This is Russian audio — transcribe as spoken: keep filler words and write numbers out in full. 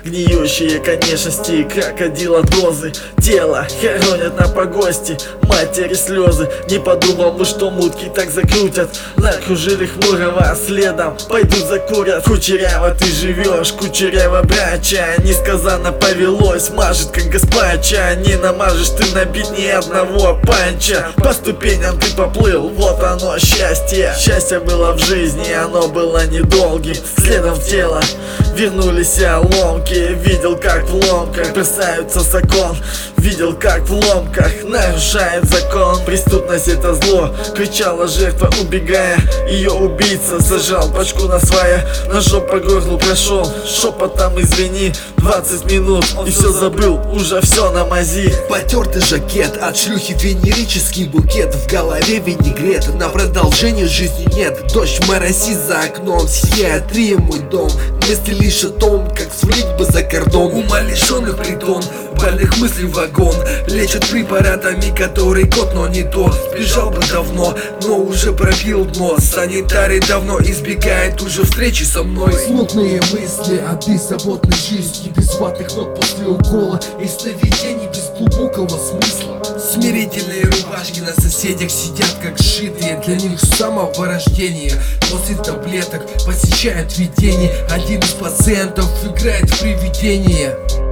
Гниющие конечности, крокодилодозы. Тело хоронят на погосте, матери слезы. Не подумал бы, что мутки так закрутят. Накружили хмурого следом, пойдут закурят. Кучеряво ты живешь, кучеряво брача. Несказанно повелось, мажет как гаспача. Не намажешь ты набить ни одного панча. По ступеням ты поплыл, вот оно счастье. Счастье было в жизни, оно было недолгим. Следом в тело вернулись ломки. Видел, как в ломках бросаются с окон. Видел, как в ломках нарушает закон. Преступность — это зло, кричала жертва, убегая. Ее убийца зажал пачку на свая. Ножом по горлу прошел, шепотом извини. Двадцать минут и все забыл, уже все на мази. Потертый жакет, от шлюхи венерический букет. В голове винегрет, на продолжение жизни нет. Дождь моросит за окном, психиатрия мой дом. Мысли лишь о том, как свалить бы за кордон. Ума лишенных притон, больных мыслей вагон. Лечат препаратами, который кот, но не тот. Сбежал бы давно, но уже пробил дно. Санитарий давно избегает уже встречи со мной. Смутные мысли о беззаботной жизни, без ватных ног после укола и сновидений без глубокого смысла. Смирительные рубашки на соседях сидят как сшитые для них с самого рождения. После таблеток посещают видение. Один из пациентов играет в привидение.